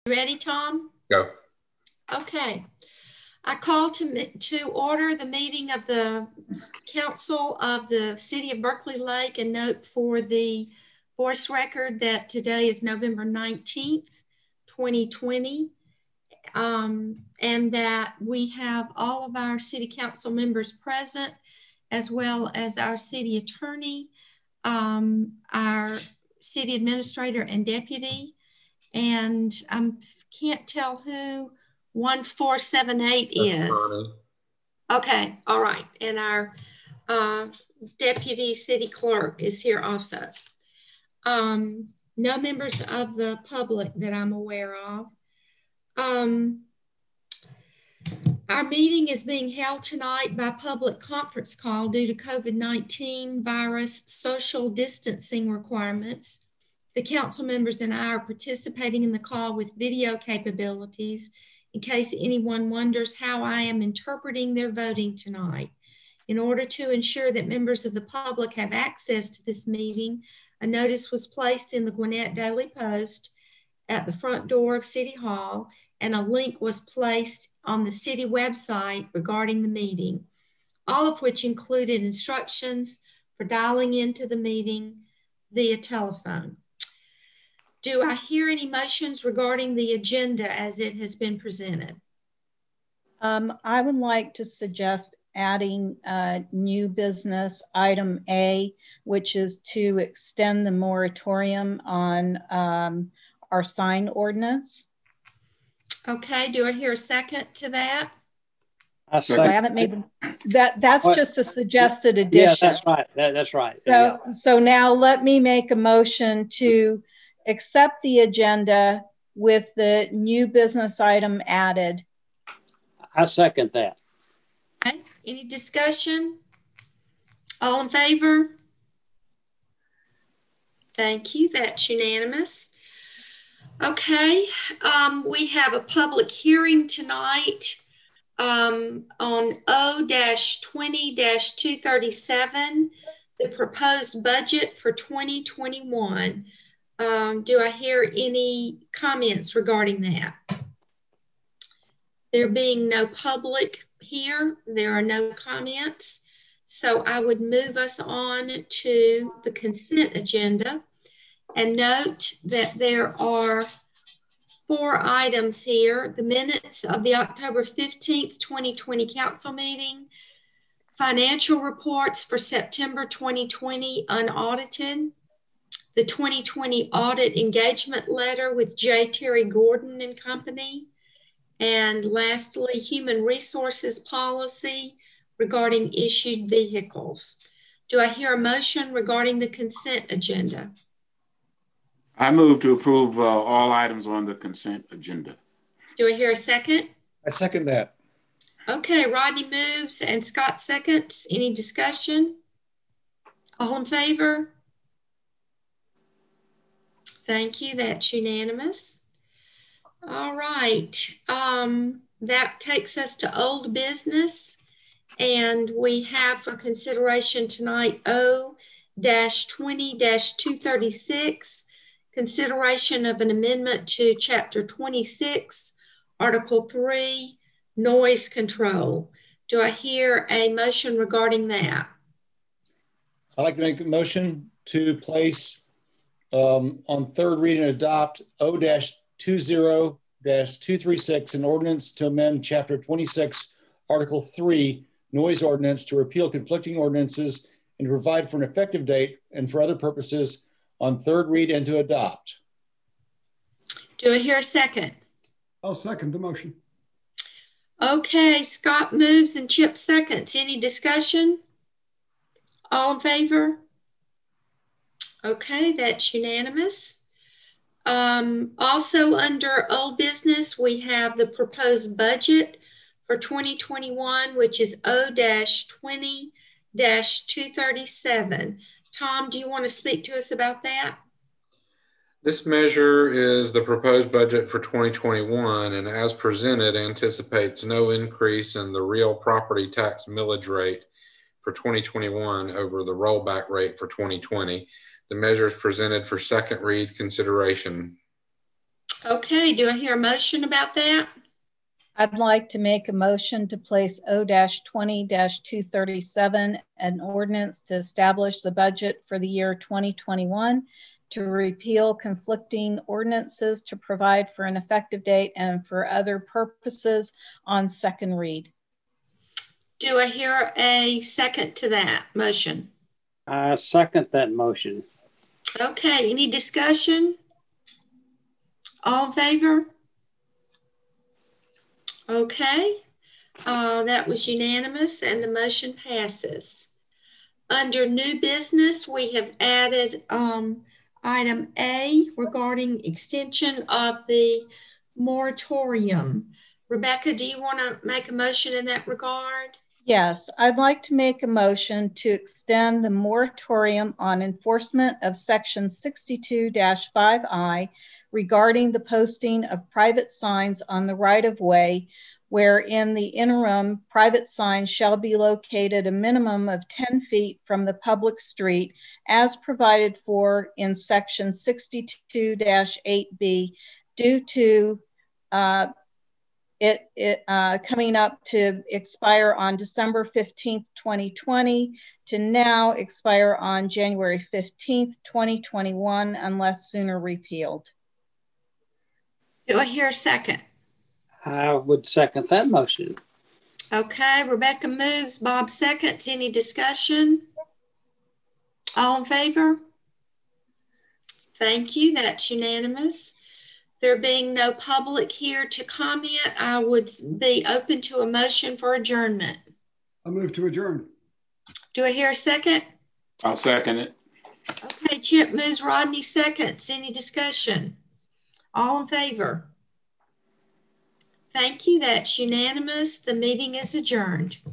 Ready, Tom? Go. Okay. I call to order the meeting of the Council of the City of Berkeley Lake, and note for the voice record that today is November 19th, 2020, and that we have all of our City Council members present, as well as our City Attorney, our City Administrator and Deputy, and I can't tell who 1478 That's is. Connie. Okay, all right. And our Deputy City Clerk is here also. No members of the public that I'm aware of. Our meeting is being held tonight by public conference call due to COVID-19 virus social distancing requirements. The council members and I are participating in the call with video capabilities in case anyone wonders how I am interpreting their voting tonight. In order to ensure that members of the public have access to this meeting, a notice was placed in the Gwinnett Daily Post at the front door of City Hall, and a link was placed on the city website regarding the meeting, all of which included instructions for dialing into the meeting via telephone. Do I hear any motions regarding the agenda as it has been presented? I would like to suggest adding new business item A, which is to extend the moratorium on our sign ordinance. Okay, do I hear a second to that? I haven't made that's just a suggested addition. Yeah, that's right. That's right. So now let me make a motion to accept the agenda with the new business item added. I second that. Okay. Any discussion? All in favor? Thank you. That's unanimous. Okay, we have a public hearing tonight on O-20-237, the proposed budget for 2021. Do I hear any comments regarding that? There being no public here, there are no comments. So I would move us on to the consent agenda. And note that there are 4 items here: the minutes of the October 15th, 2020 council meeting, financial reports for September 2020 unaudited, the 2020 audit engagement letter with J. Terry Gordon and Company, and lastly, human resources policy regarding issued vehicles. Do I hear a motion regarding the consent agenda? I move to approve all items on the consent agenda. Do I hear a second? I second that. Okay, Rodney moves and Scott seconds. Any discussion? All in favor? Thank you, that's unanimous. All right, that takes us to old business. And we have for consideration tonight O-20-236, consideration of an amendment to Chapter 26, Article 3, noise control. Do I hear a motion regarding that? I'd like to make a motion to place on third reading and adopt O-20-236, an ordinance to amend Chapter 26, Article 3, noise ordinance, to repeal conflicting ordinances and to provide for an effective date and for other purposes on third read and to adopt. Do I hear a second? I'll second the motion. Okay, Scott moves and Chip seconds. Any discussion? All in favor? Okay, that's unanimous. Also under old business, we have the proposed budget for 2021, which is O-20-237. Tom, do you want to speak to us about that? This measure is the proposed budget for 2021, and as presented, anticipates no increase in the real property tax millage rate for 2021 over the rollback rate for 2020. The measure is presented for second read consideration. Okay, do I hear a motion about that? I'd like to make a motion to place O-20-237, an ordinance to establish the budget for the year 2021, to repeal conflicting ordinances, to provide for an effective date and for other purposes on second read. Do I hear a second to that motion? I second that motion. Okay, any discussion? All in favor? Okay, that was unanimous and the motion passes. Under new business, we have added item A regarding extension of the moratorium. Rebecca, do you want to make a motion in that regard? Yes, I'd like to make a motion to extend the moratorium on enforcement of Section 62-5I regarding the posting of private signs on the right-of-way, where in the interim, private signs shall be located a minimum of 10 feet from the public street, as provided for in Section 62-8B, due to it coming up to expire on December 15th, 2020, to now expire on January 15th, 2021, unless sooner repealed. Do I hear a second? I would second that motion. Okay, Rebecca moves, Bob seconds. Any discussion? All in favor? Thank you, that's unanimous. There being no public here to comment, I would be open to a motion for adjournment. I move to adjourn. Do I hear a second? I'll second it. Okay, Chip moves, Rodney seconds. Any discussion? All in favor? Thank you, that's unanimous. The meeting is adjourned.